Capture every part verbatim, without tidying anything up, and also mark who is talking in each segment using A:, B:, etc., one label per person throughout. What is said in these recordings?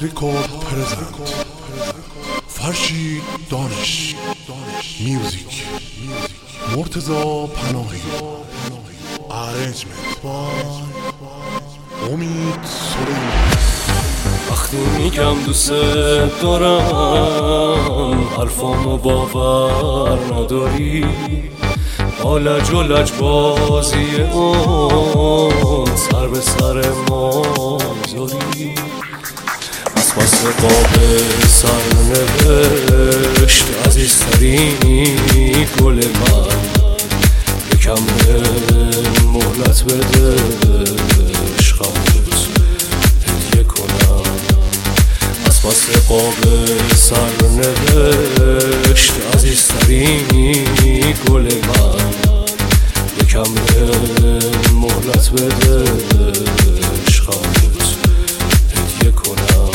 A: record present فرشید دانش میوزیک مرتضی پناهی ارنجمنت امید سلیمان.
B: وقتی میگم دوست دارم حرفامو باور نداری، آلج و لج بازی اون سر به سر ما زاری، از پس قاب سرنوشت عزیزترینی گل من، یکم مهلت بده عشقمت هدیه کنم. از پس قاب سرنوشت عزیزترینی گل من، یکم مهلت بده عشقمت هدیه کنم.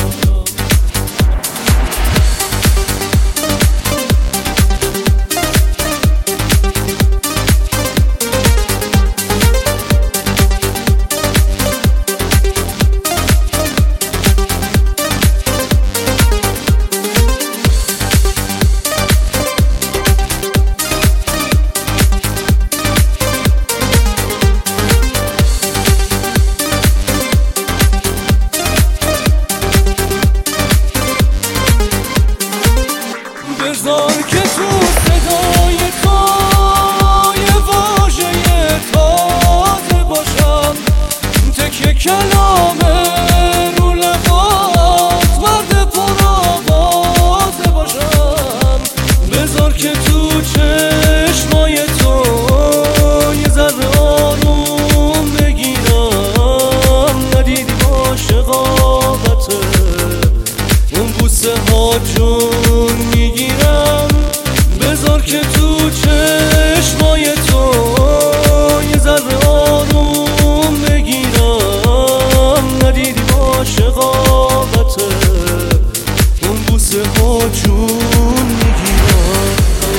B: بذار که تو صدای تو یه واژه تازه باشم، تکیه کلام رو لبات مرد پرآوازه باشم. بذار که تو چشمای تو یه ذره آروم بگیرم، ندیدی عاشقابته اون بوسه ها جون میگیرم. بذار که تو چشمای تو یه ذره آروم بگیرم، ندیدی عاشقابته اون بوسه ها جون میگیرم.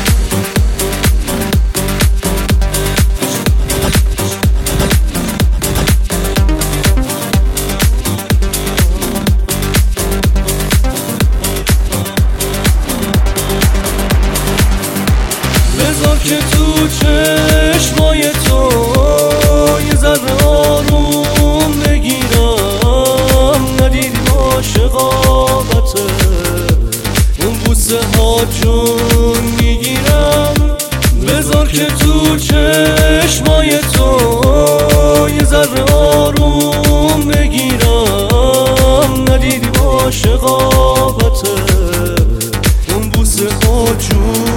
B: بذار که تو چشمای تو یه ذره آروم بگیرم، ندیدی عاشقابته اون بوسه ها جون میگیرم. بذار که تو چشمای تو یه ذره آروم بگیرم، ندیدی عاشقابته اون بوسه ها جون